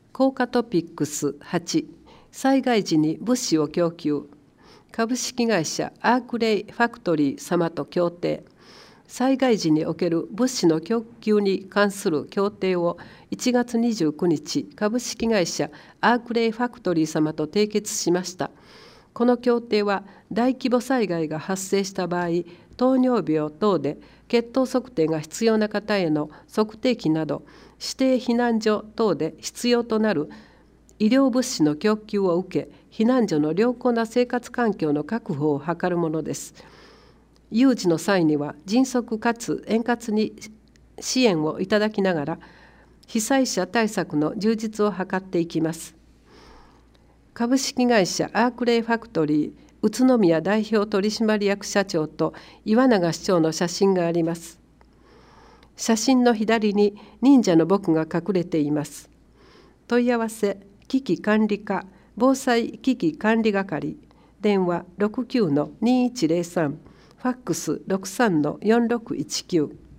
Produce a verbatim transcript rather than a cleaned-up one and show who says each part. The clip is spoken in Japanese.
Speaker 1: 効果トピックスはち、災害時に物資を供給。株式会社アークレイファクトリー様と協定。災害時における物資の供給に関する協定をいちがつにじゅうくにち、株式会社アークレイファクトリー様と締結しました。この協定は大規模災害が発生した場合、糖尿病等で血糖測定が必要な方への測定器など、指定避難所等で必要となる医療物資の供給を受け、避難所の良好な生活環境の確保を図るものです。有事の際には迅速かつ円滑に支援をいただきながら、被災者対策の充実を図っていきます。株式会社アークレイファクトリー宇都宮代表取締役社長と岩永市長の写真があります。写真の左に忍者の僕が隠れています。問い合わせ危機管理課防災危機管理係、電話 ろくきゅうのにいちゼロさん、ファックス ろくさんのよんろくいちきゅう。